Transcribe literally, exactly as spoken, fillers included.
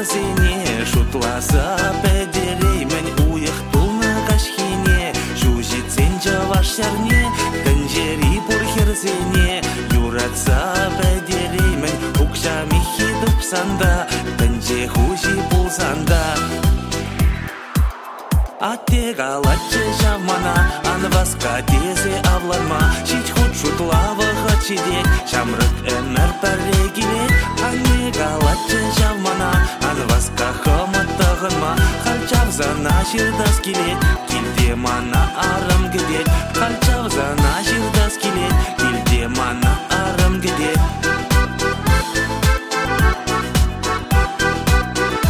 херзене, шутласа пәдереймін уйықтуны кашхине, жужитсен жаваш сәрне, тінжері бұр херзене, юратса пәдереймін укшамихи дұпсанда, тінже хужи бұлсанда. Аттег алатчы жамана, анваска тезе авларма, шич худ шутлавы хачидек, шамрык әмір пәррегілек. Аттег алатчы жамана, анваска хымыттығынма, халчавзана шырдас келек, келде мана